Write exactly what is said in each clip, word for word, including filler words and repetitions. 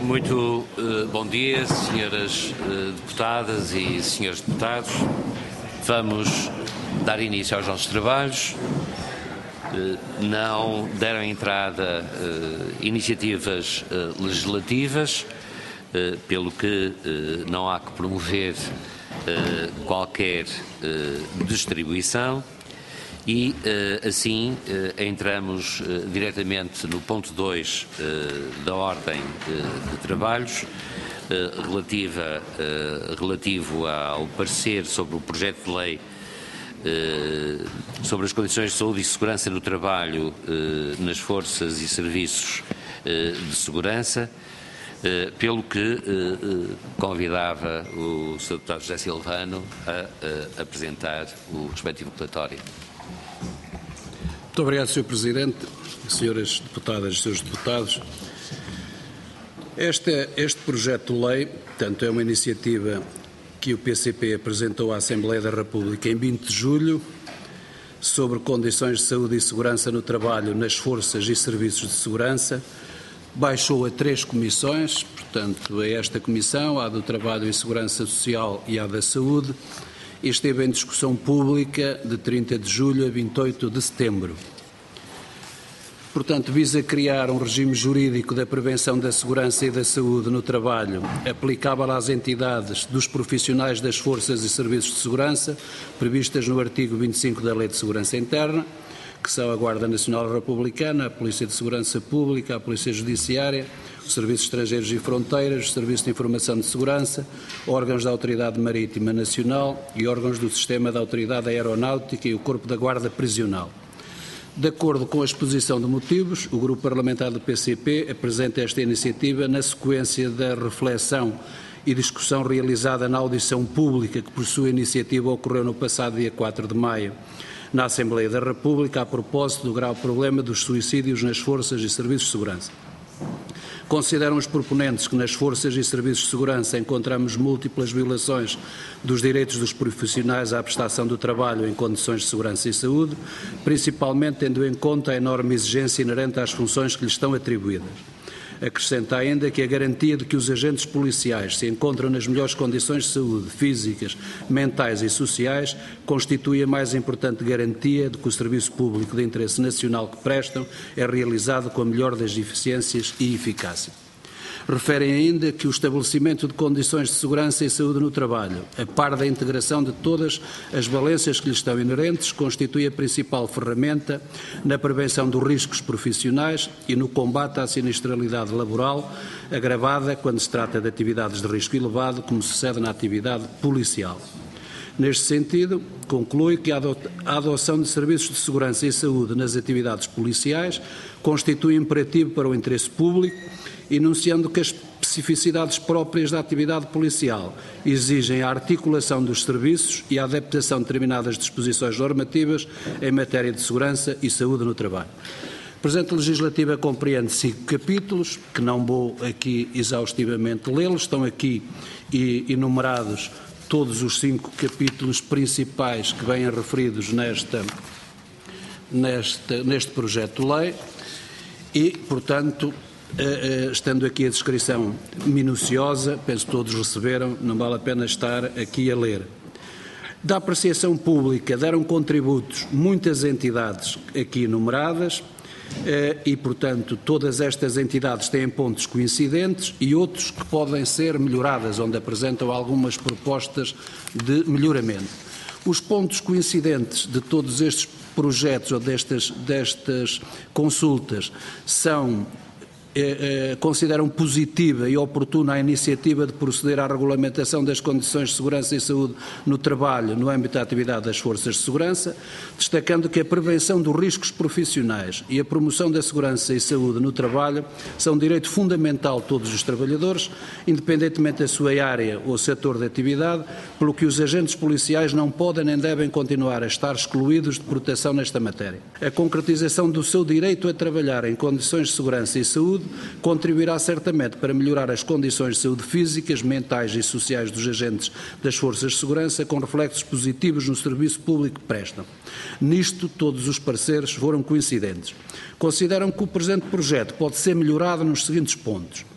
Muito uh, bom dia, senhoras uh, deputadas e senhores deputados. Vamos dar início aos nossos trabalhos. Uh, não deram entrada uh, iniciativas uh, legislativas, uh, pelo que uh, não há que promover uh, qualquer uh, distribuição. E, uh, assim, uh, entramos uh, diretamente no ponto dois uh, da ordem uh, de trabalhos, uh, relativa, uh, relativo ao parecer sobre o projeto de lei uh, sobre as condições de saúde e segurança no trabalho uh, nas forças e serviços uh, de segurança, uh, pelo que uh, uh, convidava o senhor deputado José Silvano a uh, apresentar o respectivo relatório. Muito obrigado, senhor Presidente, senhoras deputadas e senhores deputados. Este, este projeto de lei, portanto, é uma iniciativa que o P C P apresentou à Assembleia da República em vinte de julho sobre condições de saúde e segurança no trabalho nas forças e serviços de segurança. Baixou a três comissões, portanto, a esta comissão, a do Trabalho e Segurança Social e a da Saúde, e esteve em discussão pública de trinta de julho a vinte e oito de setembro. Portanto, visa criar um regime jurídico da prevenção da segurança e da saúde no trabalho, aplicável às entidades dos profissionais das forças e serviços de segurança, previstas no artigo vinte e cinco da Lei de Segurança Interna, que são a Guarda Nacional Republicana, a Polícia de Segurança Pública, a Polícia Judiciária, os Serviços Estrangeiros e Fronteiras, o Serviço de Informação de Segurança, órgãos da Autoridade Marítima Nacional e órgãos do Sistema da Autoridade Aeronáutica e o Corpo da Guarda Prisional. De acordo com a exposição de motivos, o Grupo Parlamentar do P C P apresenta esta iniciativa na sequência da reflexão e discussão realizada na audição pública que, por sua iniciativa, ocorreu no passado dia quatro de maio, na Assembleia da República, a propósito do grave problema dos suicídios nas forças e serviços de segurança. Consideram os proponentes que nas forças e serviços de segurança encontramos múltiplas violações dos direitos dos profissionais à prestação do trabalho em condições de segurança e saúde, principalmente tendo em conta a enorme exigência inerente às funções que lhes estão atribuídas. Acrescenta ainda que a garantia de que os agentes policiais se encontram nas melhores condições de saúde, físicas, mentais e sociais, constitui a mais importante garantia de que o serviço público de interesse nacional que prestam é realizado com a melhor das eficiências e eficácia. Referem ainda que o estabelecimento de condições de segurança e saúde no trabalho, a par da integração de todas as valências que lhes estão inerentes, constitui a principal ferramenta na prevenção dos riscos profissionais e no combate à sinistralidade laboral, agravada quando se trata de atividades de risco elevado, como sucede na atividade policial. Neste sentido, conclui que a adoção de serviços de segurança e saúde nas atividades policiais constitui imperativo para o interesse público, enunciando que as especificidades próprias da atividade policial exigem a articulação dos serviços e a adaptação de determinadas disposições normativas em matéria de segurança e saúde no trabalho. A presente legislativa compreende cinco capítulos, que não vou aqui exaustivamente lê-los, estão aqui enumerados todos os cinco capítulos principais que vêm referidos nesta, nesta, neste projeto de lei e, portanto, estando aqui a descrição minuciosa, penso que todos receberam, não vale a pena estar aqui a ler. Da apreciação pública deram contributos muitas entidades aqui enumeradas e, portanto, todas estas entidades têm pontos coincidentes e outros que podem ser melhoradas, onde apresentam algumas propostas de melhoramento. Os pontos coincidentes de todos estes projetos ou destas, destas consultas são Eh, eh, consideram positiva e oportuna a iniciativa de proceder à regulamentação das condições de segurança e saúde no trabalho no âmbito da atividade das forças de segurança, destacando que a prevenção dos riscos profissionais e a promoção da segurança e saúde no trabalho são direito fundamental de todos os trabalhadores, independentemente da sua área ou setor de atividade, pelo que os agentes policiais não podem nem devem continuar a estar excluídos de proteção nesta matéria. A concretização do seu direito a trabalhar em condições de segurança e saúde contribuirá certamente para melhorar as condições de saúde físicas, mentais e sociais dos agentes das forças de segurança, com reflexos positivos no serviço público que prestam. Nisto, todos os pareceres foram coincidentes. Consideram que o presente projeto pode ser melhorado nos seguintes pontos.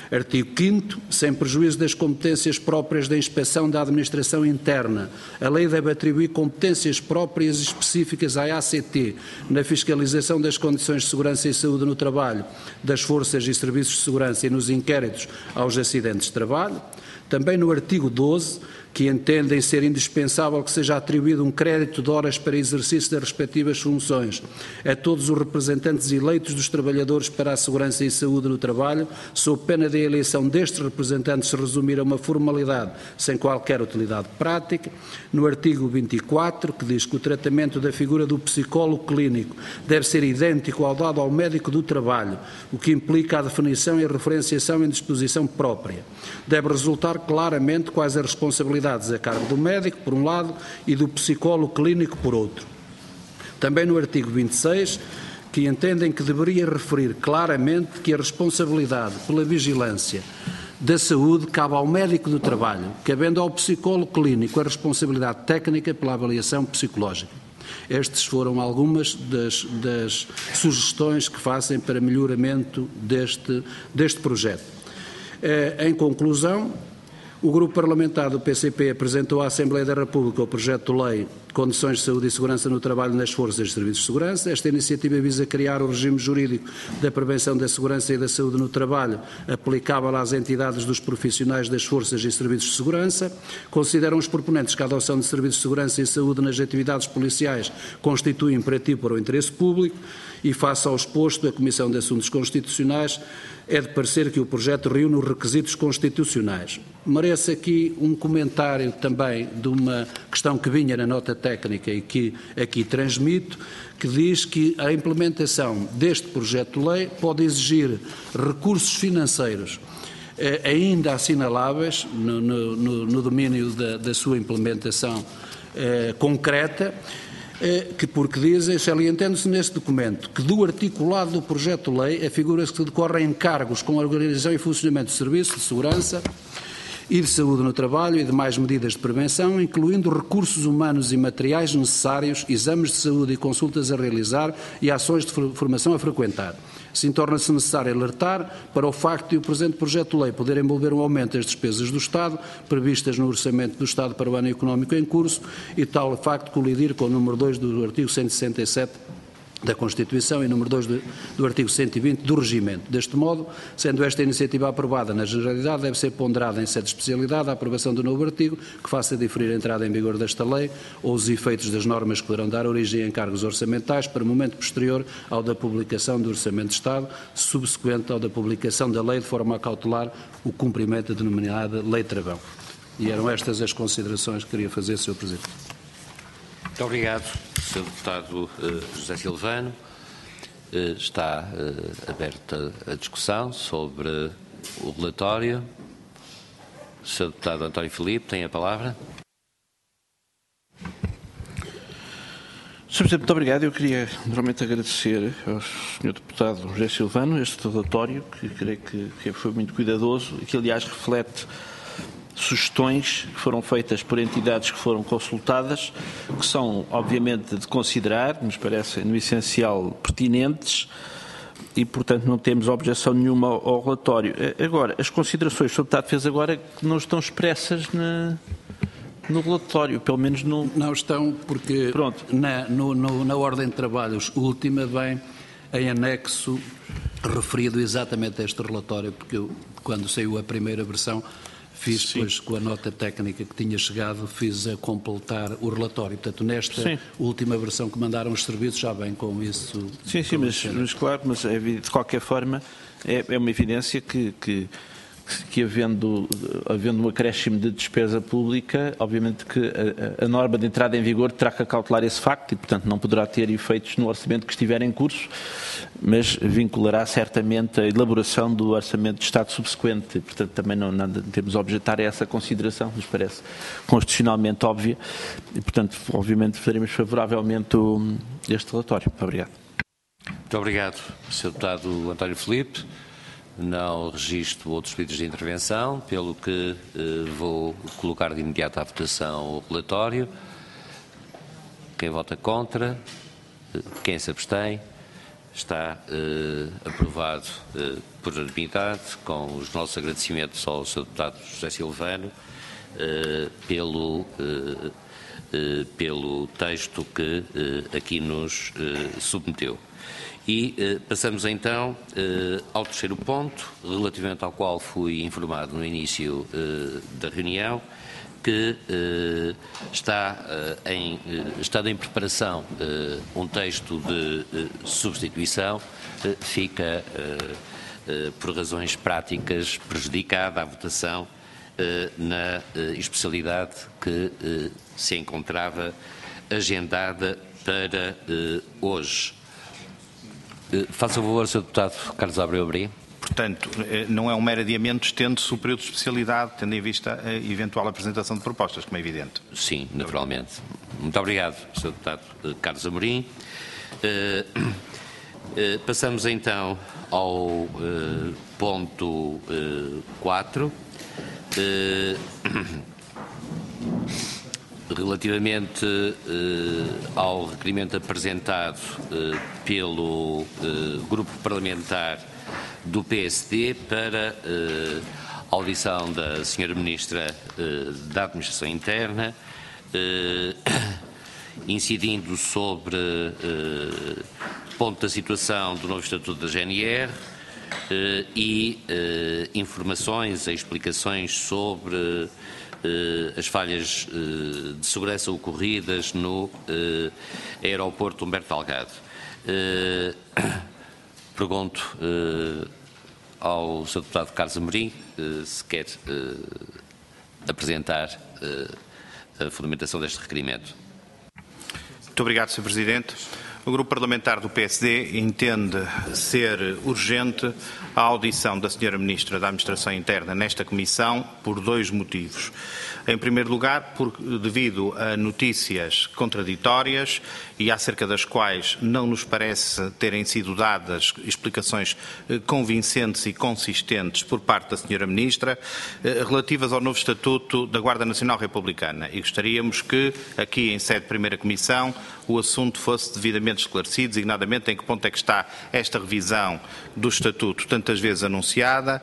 Artigo quinto. Sem prejuízo das competências próprias da inspeção da administração interna, a lei deve atribuir competências próprias e específicas à A C T na fiscalização das condições de segurança e saúde no trabalho, das forças e serviços de segurança e nos inquéritos aos acidentes de trabalho. Também no artigo doze, que entendem ser indispensável que seja atribuído um crédito de horas para exercício das respectivas funções a todos os representantes eleitos dos trabalhadores para a segurança e saúde no trabalho, sob pena de a eleição destes representantes se resumir a uma formalidade sem qualquer utilidade prática. No artigo vinte e quatro, que diz que o tratamento da figura do psicólogo clínico deve ser idêntico ao dado ao médico do trabalho, o que implica a definição e a referenciação em disposição própria. Deve resultar claramente quais as responsabilidades a cargo do médico, por um lado, e do psicólogo clínico, por outro. Também no artigo vinte e seis, que entendem que deveria referir claramente que a responsabilidade pela vigilância da saúde cabe ao médico do trabalho, cabendo ao psicólogo clínico a responsabilidade técnica pela avaliação psicológica. Estas foram algumas das, das sugestões que fazem para melhoramento deste, deste projeto. Em conclusão, o Grupo Parlamentar do P C P apresentou à Assembleia da República o projeto de lei Condições de Saúde e Segurança no Trabalho nas Forças e Serviços de Segurança. Esta iniciativa visa criar o regime jurídico da prevenção da segurança e da saúde no trabalho, aplicável às entidades dos profissionais das Forças e Serviços de Segurança. Consideram os proponentes que a adoção de serviços de segurança e saúde nas atividades policiais constitui imperativo para o interesse público e, face ao exposto, a Comissão de Assuntos Constitucionais é de parecer que o projeto reúne os requisitos constitucionais. Merece aqui um comentário também de uma questão que vinha na nota técnica e que aqui transmito, que diz que a implementação deste projeto de lei pode exigir recursos financeiros eh, ainda assinaláveis no, no, no, no domínio da, da sua implementação eh, concreta, que porque dizem, salientando-se neste documento, que do articulado do projeto de lei afigura-se que decorrem encargos com a organização e funcionamento de serviços de segurança e de saúde no trabalho e demais medidas de prevenção, incluindo recursos humanos e materiais necessários, exames de saúde e consultas a realizar e ações de formação a frequentar. Assim, torna-se necessário alertar para o facto de o presente projeto de lei poder envolver um aumento das despesas do Estado, previstas no Orçamento do Estado para o ano económico em curso, e tal facto colidir com o número dois do artigo cento e sessenta e sete da Constituição e número dois do, do artigo cento e vinte do Regimento. Deste modo, sendo esta iniciativa aprovada na generalidade, deve ser ponderada em sede de especialidade a aprovação do novo artigo, que faça diferir a entrada em vigor desta lei ou os efeitos das normas que poderão dar origem a encargos orçamentais para momento posterior ao da publicação do Orçamento de Estado, subsequente ao da publicação da lei, de forma a cautelar o cumprimento da denominada Lei Travão. E eram estas as considerações que queria fazer, senhor Presidente. Muito obrigado, senhor Deputado uh, José Silvano. Uh, está uh, aberta a discussão sobre o relatório. O senhor Deputado António Filipe tem a palavra. senhor Presidente, muito obrigado. Eu queria normalmente agradecer ao senhor Deputado José Silvano este relatório, que creio que, que foi muito cuidadoso e que, aliás, reflete sugestões que foram feitas por entidades que foram consultadas, que são, obviamente, de considerar, nos parecem, no essencial, pertinentes e, portanto, não temos objeção nenhuma ao, ao relatório. Agora, as considerações que o senhor Deputado fez agora não estão expressas na, no relatório, pelo menos no... Não estão, porque Pronto. Na, no, no, na ordem de trabalhos última vem em anexo referido exatamente a este relatório, porque eu, quando saiu a primeira versão, fiz sim. depois, com a nota técnica que tinha chegado, fiz a completar o relatório. Portanto, nesta sim. última versão que mandaram os serviços, já vem com isso. Sim, sim, mas, mas claro, mas é, de qualquer forma é, é uma evidência que, que, que havendo, havendo um acréscimo de despesa pública, obviamente que a, a norma de entrada em vigor terá que cautelar esse facto e, portanto, não poderá ter efeitos no orçamento que estiver em curso, mas vinculará certamente a elaboração do Orçamento de Estado subsequente. Portanto, também não, não temos a objetar a essa consideração, nos parece constitucionalmente óbvia, e, portanto, obviamente, faremos favoravelmente o, este relatório. Muito obrigado. Muito obrigado, senhor Deputado António Filipe. Não registro outros pedidos de intervenção, pelo que eh, vou colocar de imediato à votação o relatório. Quem vota contra? Quem se abstém? está eh, aprovado eh, por unanimidade, com os nossos agradecimentos ao senhor Deputado José Silvano eh, pelo, eh, eh, pelo texto que eh, aqui nos eh, submeteu. E eh, passamos então eh, ao terceiro ponto, relativamente ao qual fui informado no início eh, da reunião, que eh, está, eh, em, eh, está em preparação eh, um texto de eh, substituição, eh, fica, eh, eh, por razões práticas, prejudicada a votação eh, na eh, especialidade que eh, se encontrava agendada para eh, hoje. Eh, faça o favor, senhor Deputado Carlos Abreu Amorim. Portanto, não é um mero adiamento, estende-se o período de especialidade, tendo em vista a eventual apresentação de propostas, como é evidente. Sim, naturalmente. Muito obrigado, senhor Deputado Carlos Amorim. Uh, uh, passamos então ao uh, ponto quatro. Uh, relativamente uh, ao requerimento apresentado uh, pelo uh, Grupo Parlamentar do P S D para uh, audição da senhora Ministra uh, da Administração Interna, uh, incidindo sobre uh, ponto da situação do novo Estatuto da G N R uh, e uh, informações e explicações sobre uh, as falhas uh, de segurança ocorridas no uh, aeroporto Humberto Delgado. Uh, Pergunto uh, ao senhor Deputado Carlos Amorim uh, se quer uh, apresentar uh, a fundamentação deste requerimento. Muito obrigado, senhor Presidente. O Grupo Parlamentar do P S D entende ser urgente a audição da senhora Ministra da Administração Interna nesta Comissão por dois motivos. Em primeiro lugar, por, devido a notícias contraditórias e acerca das quais não nos parece terem sido dadas explicações convincentes e consistentes por parte da senhora Ministra, relativas ao novo Estatuto da Guarda Nacional Republicana. E gostaríamos que, aqui em sede de Primeira Comissão, o assunto fosse devidamente esclarecido, designadamente em que ponto é que está esta revisão do Estatuto, tantas vezes anunciada,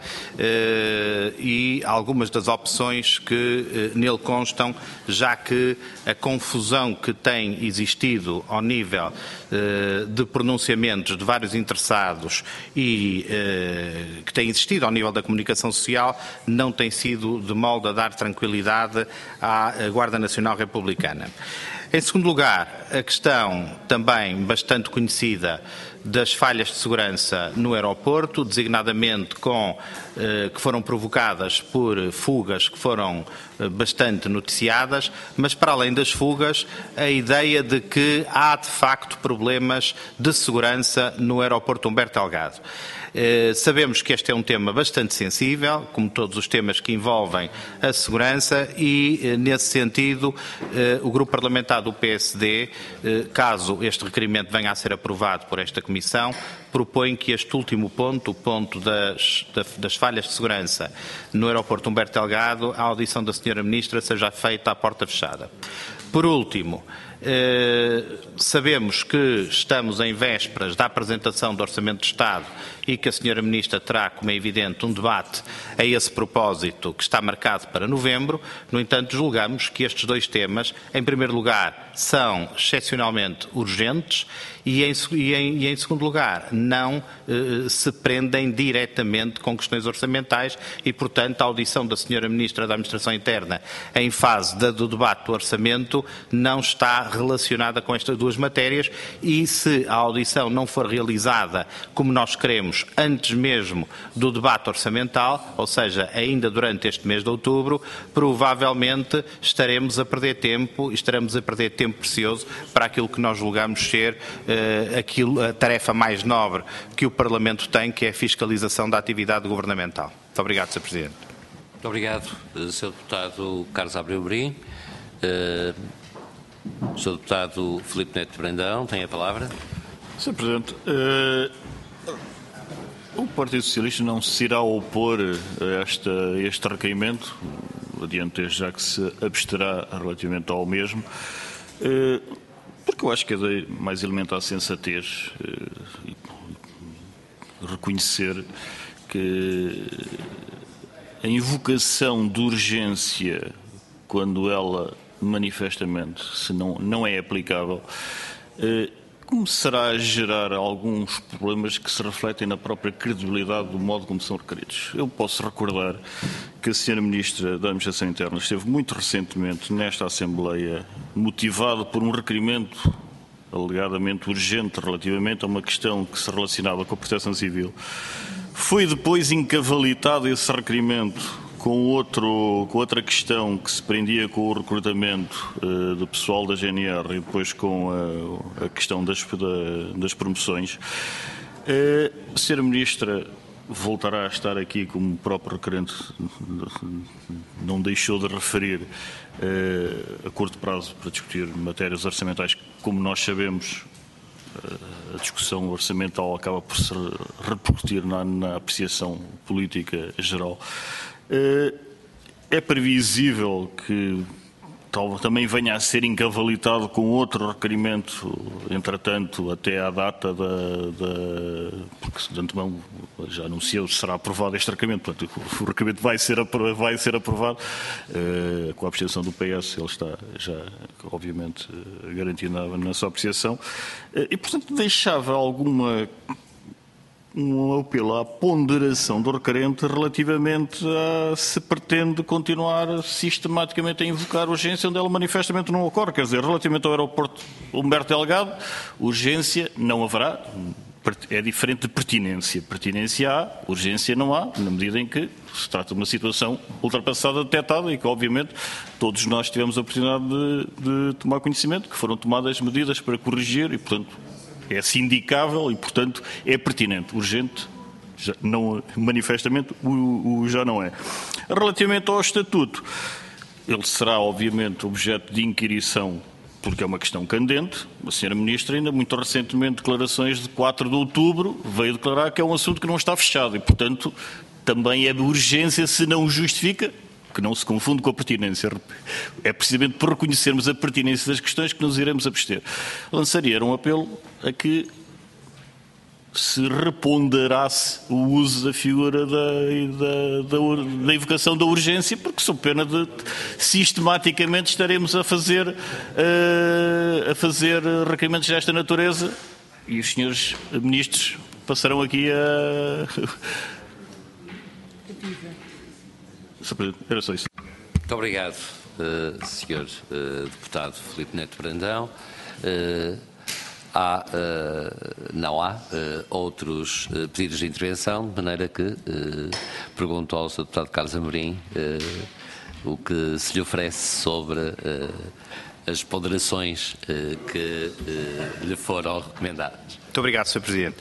eh, e algumas das opções que eh, nele constam, já que a confusão que tem existido ao nível eh, de pronunciamentos de vários interessados e eh, que tem existido ao nível da comunicação social não tem sido de modo a dar tranquilidade à Guarda Nacional Republicana. Em segundo lugar, a questão também bastante conhecida das falhas de segurança no aeroporto, designadamente com, eh, que foram provocadas por fugas que foram eh, bastante noticiadas, mas para além das fugas, a ideia de que há de facto problemas de segurança no aeroporto Humberto Delgado. Eh, sabemos que este é um tema bastante sensível, como todos os temas que envolvem a segurança e, eh, nesse sentido, eh, o Grupo Parlamentar do P S D, eh, caso este requerimento venha a ser aprovado por esta Comissão, propõe que este último ponto, o ponto das, das falhas de segurança no aeroporto Humberto Delgado, a audição da senhora Ministra seja feita à porta fechada. Por último, eh, sabemos que estamos em vésperas da apresentação do Orçamento de Estado e que a senhora Ministra terá, como é evidente, um debate a esse propósito que está marcado para novembro. No entanto, julgamos que estes dois temas, em primeiro lugar, são excepcionalmente urgentes e, em, e, em, e em segundo lugar, não eh, se prendem diretamente com questões orçamentais e, portanto, a audição da senhora Ministra da Administração Interna em fase da, do debate do Orçamento não está relacionada com estas duas matérias e, se a audição não for realizada como nós queremos antes mesmo do debate orçamental, ou seja, ainda durante este mês de outubro, provavelmente estaremos a perder tempo e estaremos a perder tempo precioso para aquilo que nós julgamos ser uh, aquilo, a tarefa mais nobre que o Parlamento tem, que é a fiscalização da atividade governamental. Muito obrigado, senhor Presidente. Muito obrigado, senhor Deputado Carlos Abreu Amorim. Uh, senhor Deputado Filipe Neto Brandão, tem a palavra. senhor Presidente, uh, o Partido Socialista não se irá opor a, esta, a este requerimento, adiante já que se absterá relativamente ao mesmo, uh, porque eu acho que é de mais elementar sensatez uh, reconhecer que a invocação de urgência, quando ela manifestamente se não, não é aplicável, eh, começará a gerar alguns problemas que se refletem na própria credibilidade do modo como são requeridos. Eu posso recordar que a senhora Ministra da Administração Interna esteve muito recentemente nesta Assembleia, motivada por um requerimento alegadamente urgente relativamente a uma questão que se relacionava com a Proteção Civil. Foi depois encavalitado esse requerimento com, outro, com outra questão que se prendia com o recrutamento uh, do pessoal da G N R e depois com a, a questão das, da, das promoções. Uh, a senhora Ministra voltará a estar aqui, como o próprio requerente não deixou de referir, uh, a curto prazo para discutir matérias orçamentais. Como nós sabemos, uh, a discussão orçamental acaba por se repercutir na, na apreciação política geral. É previsível que talvez também venha a ser encavalitado com outro requerimento, entretanto, até à data da... da porque de antemão já anunciou que será aprovado este requerimento, portanto o requerimento vai ser, vai ser aprovado, uh, com a abstenção do P S, ele está já, obviamente, garantido na, na sua apreciação, uh, e, portanto, deixava alguma... um apelo à ponderação do requerente relativamente a se pretende continuar sistematicamente a invocar urgência onde ela manifestamente não ocorre. Quer dizer, relativamente ao aeroporto Humberto Delgado, urgência não haverá, é diferente de pertinência. Pertinência há, urgência não há, na medida em que se trata de uma situação ultrapassada, detectada e que, obviamente, todos nós tivemos a oportunidade de, de tomar conhecimento, que foram tomadas medidas para corrigir e, portanto, é sindicável e, portanto, é pertinente. Urgente, já não, manifestamente, o, o já não é. Relativamente ao Estatuto, ele será, obviamente, objeto de inquirição, porque é uma questão candente. A senhora Ministra, ainda muito recentemente, declarações de quatro de outubro, veio declarar que é um assunto que não está fechado e, portanto, também é de urgência se não o justifica, que não se confunde com a pertinência. É precisamente por reconhecermos a pertinência das questões que nos iremos abster. Lançaria um apelo a que se reponderasse o uso da figura da, da, da, da invocação da urgência, porque sou pena de sistematicamente estaremos a fazer, uh, a fazer requerimentos desta natureza e os senhores ministros passarão aqui a... Era só isso. Muito obrigado, uh, senhor uh, deputado Filipe Neto Brandão. Uh, há, uh, não há uh, outros uh, pedidos de intervenção, de maneira que uh, pergunto ao senhor deputado Carlos Amorim uh, o que se lhe oferece sobre uh, as ponderações uh, que uh, lhe foram recomendadas. Muito obrigado, senhor Presidente.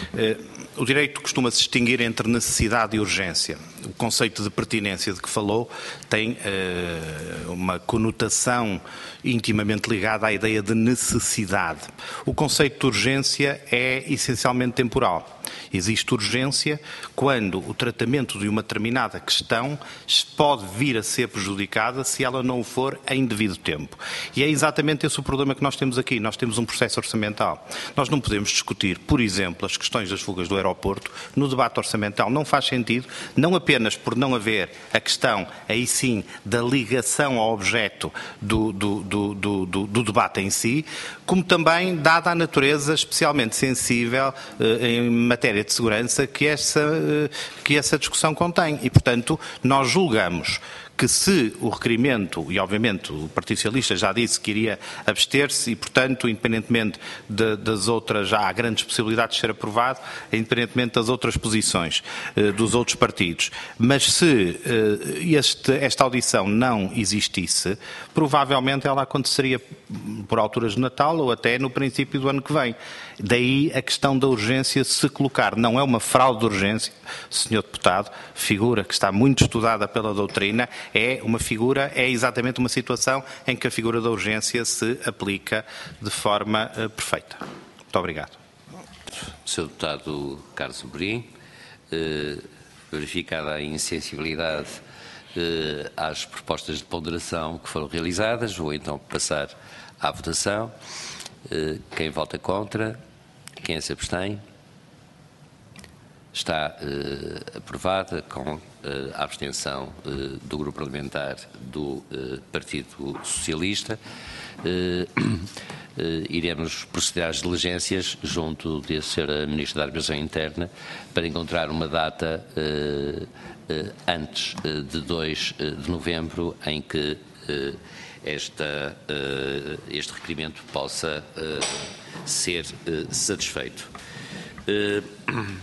O direito costuma-se distinguir entre necessidade e urgência. O conceito de pertinência de que falou tem uh, uma conotação intimamente ligada à ideia de necessidade. O conceito de urgência é essencialmente temporal. Existe urgência quando o tratamento de uma determinada questão pode vir a ser prejudicada se ela não o for em devido tempo. E é exatamente esse o problema que nós temos aqui. Nós temos um processo orçamental. Nós não podemos discutir, por exemplo, as questões das fugas do aeroporto no debate orçamental. Não faz sentido, não apenas por não haver a questão, aí sim, da ligação ao objeto do, do, do, do, do, do debate em si, como também dada a natureza especialmente sensível eh, em matéria de segurança que essa, eh, que essa discussão contém. E, portanto, nós julgamos que se o requerimento, e obviamente o Partido Socialista já disse que iria abster-se e, portanto, independentemente de, das outras, já há grandes possibilidades de ser aprovado, independentemente das outras posições eh, dos outros partidos. Mas se eh, este, esta audição não existisse, provavelmente ela aconteceria por alturas de Natal ou até no princípio do ano que vem. Daí a questão da urgência se colocar. Não é uma fraude de urgência, senhor deputado, figura que está muito estudada pela doutrina, é uma figura, é exatamente uma situação em que a figura da urgência se aplica de forma uh, perfeita. Muito obrigado. senhor Deputado Carlos Amorim, eh, verificada a insensibilidade eh, às propostas de ponderação que foram realizadas, vou então passar à votação. Eh, quem vota contra? Quem se abstém? está uh, aprovada com uh, a abstenção uh, do Grupo Parlamentar do uh, Partido Socialista. Uh, uh, iremos proceder às diligências junto de senhora Ministra da Administração Interna para encontrar uma data uh, uh, antes uh, de dois de novembro em que uh, esta, uh, este requerimento possa uh, ser uh, satisfeito. Uh,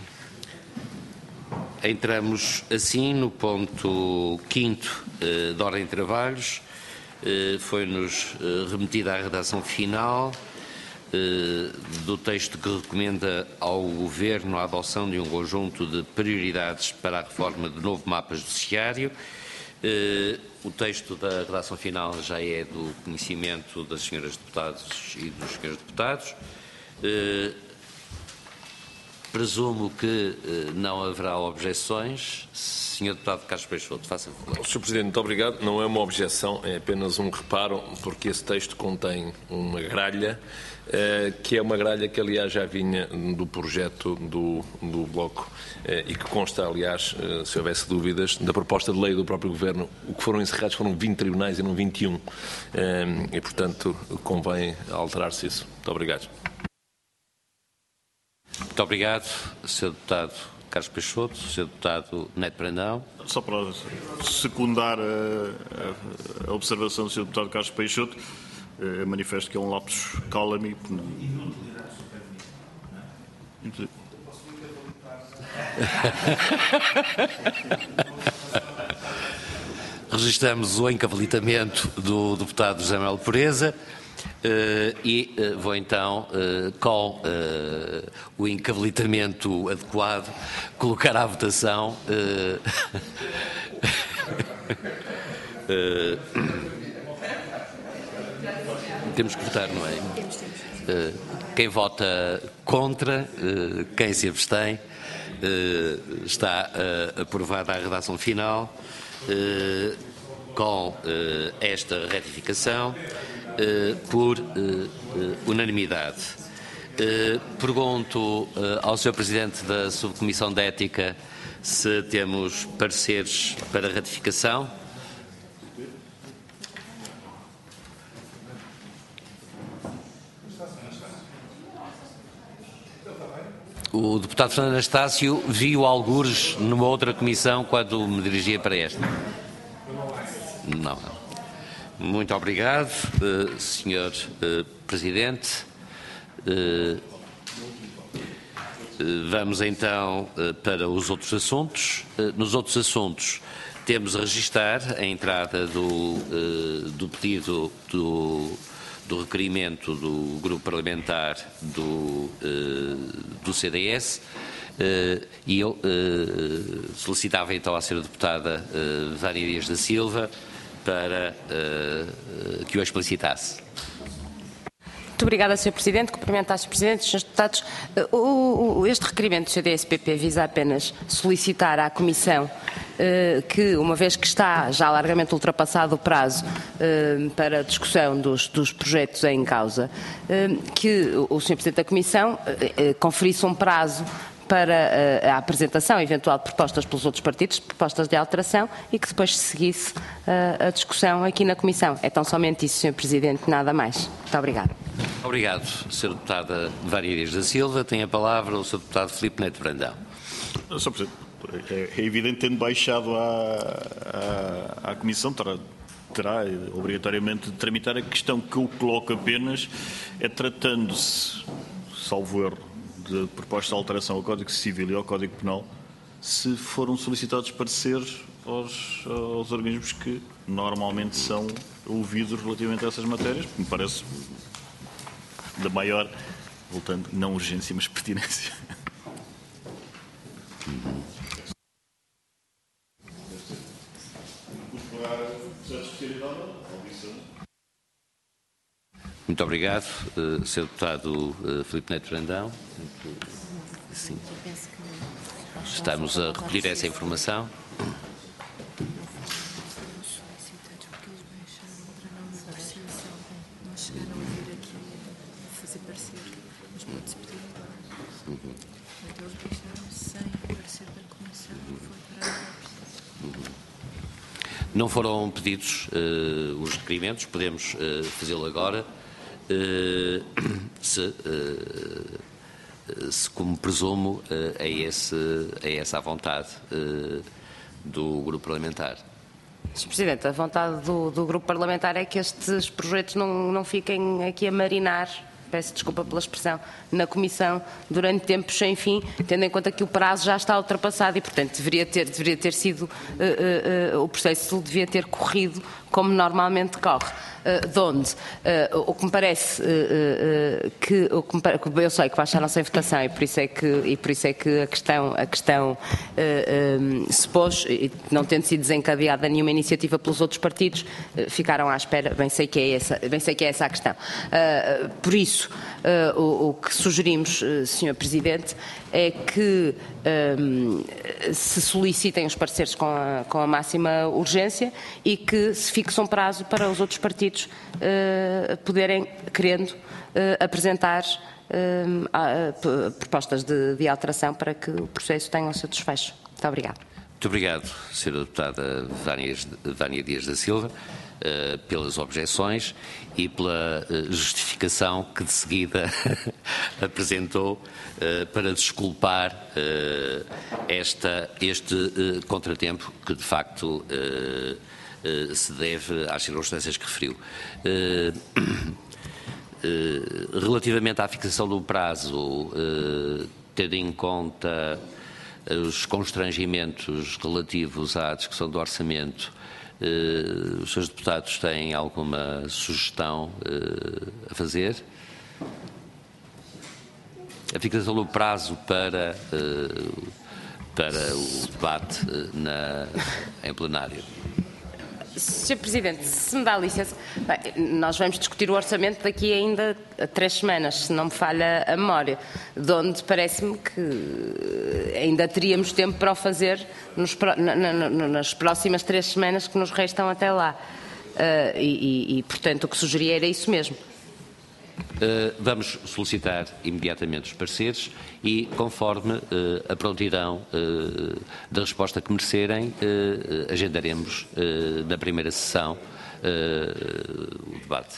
entramos assim no ponto quinto uh, da ordem de trabalhos. Uh, foi-nos uh, remetida a redação final uh, do texto que recomenda ao Governo a adoção de um conjunto de prioridades para a reforma de novo mapa judiciário. Uh, o texto da redação final já é do conhecimento das senhoras deputadas e dos senhores deputados. Uh, presumo que uh, não haverá objeções. senhor Deputado Carlos Peixoto, faça favor. senhor Presidente, muito obrigado. Não é uma objeção, é apenas um reparo, porque esse texto contém uma gralha, eh, que é uma gralha que, aliás, já vinha do projeto do, do Bloco eh, e que consta, aliás, eh, se houvesse dúvidas, da proposta de lei do próprio Governo. O que foram encerrados foram vinte tribunais e não vinte e um. Eh, e, portanto, convém alterar-se isso. Muito obrigado. Muito obrigado, senhor Deputado Carlos Peixoto, senhor Deputado Neto Brandão. Só para secundar a, a, a observação do senhor Deputado Carlos Peixoto, eh, manifesto que é um lapsus calami. Registramos o encavalitamento do deputado José Manuel Pureza. Uh, e uh, vou então, uh, com uh, o encavalitamento adequado, colocar à votação. Uh, uh, temos que votar, não é? Uh, quem vota contra, uh, quem se abstém, uh, está uh, aprovada a redação final. Uh, com uh, esta retificação. Uh, por uh, uh, unanimidade. Uh, pergunto uh, ao senhor Presidente da Subcomissão de Ética se temos pareceres para ratificação. O deputado Fernando Anastácio viu algures numa outra comissão quando me dirigia para esta. Não. Muito obrigado, uh, senhor uh, Presidente. Uh, uh, vamos então uh, para os outros assuntos. Uh, nos outros assuntos temos a registar a entrada do, uh, do pedido do, do requerimento do Grupo Parlamentar do, uh, do C D S. Uh, e eu uh, solicitava então à senhora Deputada uh, Vânia Dias da Silva para uh, que o explicitasse. Muito obrigada, senhor Presidente. Cumprimento aos Presidentes e senhores Deputados. O, o, este requerimento do C D S P P visa apenas solicitar à Comissão uh, que, uma vez que está já largamente ultrapassado o prazo uh, para a discussão dos, dos projetos em causa, uh, que o senhor Presidente da Comissão uh, uh, conferisse um prazo para a apresentação eventual de propostas pelos outros partidos, propostas de alteração, e que depois seguisse a discussão aqui na Comissão. É tão somente isso, senhor Presidente, nada mais. Muito obrigado. Obrigado, senhora Deputada Vânia Dias da Silva. Tem a palavra o senhor Deputado Filipe Neto Brandão. senhor Presidente, é evidente, tendo baixado à, à, à Comissão, terá, terá obrigatoriamente de tramitar. A questão que eu coloco apenas é, tratando-se, salvo erro, de proposta de alteração ao Código Civil e ao Código Penal, se foram solicitados pareceres aos, aos organismos que normalmente são ouvidos relativamente a essas matérias, que me parece da maior, voltando, não urgência, mas pertinência. Muito obrigado, uh, senhor Deputado uh, Filipe Neto Brandão. Sim. Estamos a recolher essa informação. Eles baixaram sem Não foram pedidos uh, os requerimentos, podemos uh, fazê-lo agora, uh, se, uh, se, como presumo, uh, é, esse, é essa a vontade uh, do grupo parlamentar. senhor Presidente, a vontade do, do grupo parlamentar é que estes projetos não, não fiquem aqui a marinar, peço desculpa pela expressão, na Comissão durante tempos sem fim, tendo em conta que o prazo já está ultrapassado e, portanto, deveria ter, deveria ter sido, uh, uh, uh, o processo devia ter corrido como normalmente corre. Uh, de onde? Uh, o que me parece uh, uh, que, o que me, eu sei que baixaram-se em votação e por isso é que, e por isso é que a questão, a questão uh, um, se pôs, e não tendo sido desencadeada nenhuma iniciativa pelos outros partidos, uh, ficaram à espera, bem sei que é essa, bem sei que é essa a questão. Uh, por isso, uh, o, o que sugerimos, uh, senhor Presidente, é que um, se solicitem os pareceres com a, com a máxima urgência e que se fixe um prazo para os outros partidos uh, poderem, querendo, uh, apresentar uh, uh, propostas de, de alteração para que o processo tenha o seu desfecho. Muito obrigada. Muito obrigado, senhora Deputada Vânia, Vânia Dias da Silva, uh, pelas objeções e pela uh, justificação que de seguida apresentou uh, para desculpar uh, esta, este uh, contratempo que de facto uh, uh, se deve às circunstâncias que referiu. Uh, uh, relativamente à fixação do prazo, uh, tendo em conta os constrangimentos relativos à discussão do orçamento, eh, os senhores deputados têm alguma sugestão eh, a fazer? A fixação do prazo para, eh, para o debate eh, na, em plenário. senhor Presidente, se me dá licença, bem, nós vamos discutir o orçamento daqui ainda a três semanas, se não me falha a memória, de onde parece-me que ainda teríamos tempo para o fazer nos, na, na, nas próximas três semanas que nos restam até lá. Uh, e, e, e, portanto, o que sugeria era isso mesmo. Uh, vamos solicitar imediatamente os pareceres e, conforme uh, a prontidão uh, da resposta que merecerem, uh, agendaremos uh, na primeira sessão uh, o debate.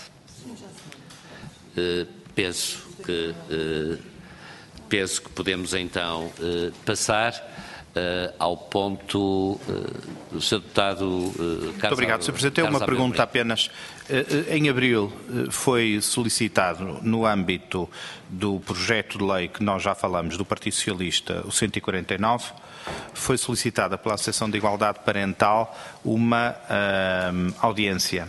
Uh, penso que uh, penso que podemos então uh, passar Uh, ao ponto uh, do senhor Deputado uh, Carlos. Muito obrigado, senhor Presidente. Eu uma pergunta apenas. Uh, em abril uh, foi solicitado, no âmbito do projeto de lei que nós já falamos, do Partido Socialista, o cento e quarenta e nove, foi solicitada pela Associação de Igualdade Parental uma uh, audiência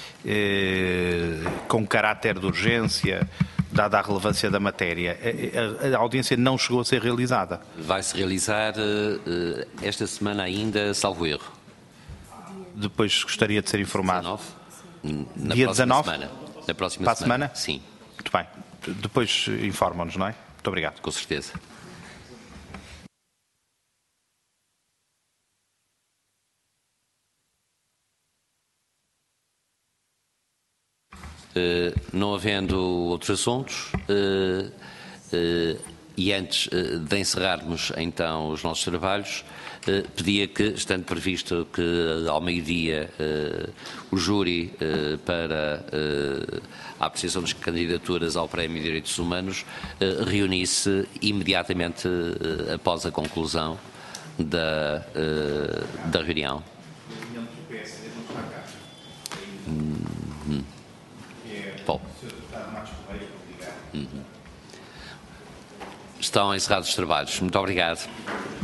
uh, com caráter de urgência, dada a relevância da matéria. A, a, a audiência não chegou a ser realizada. Vai-se realizar uh, esta semana ainda, salvo erro. Depois gostaria de ser informado. dezenove? Na Dia próxima dezanove? Semana. Na próxima Para a semana? semana? Sim. Muito bem. Depois informam-nos, não é? Muito obrigado. Com certeza. Uh, não havendo outros assuntos, uh, uh, e antes uh, de encerrarmos então os nossos trabalhos, uh, pedia que, estando previsto que uh, ao meio-dia uh, o júri uh, para uh, a apreciação das candidaturas ao Prémio de Direitos Humanos uh, reunisse imediatamente uh, após a conclusão da, uh, da reunião. Hum. Bom. Uhum. Estão encerrados os trabalhos. Muito obrigado.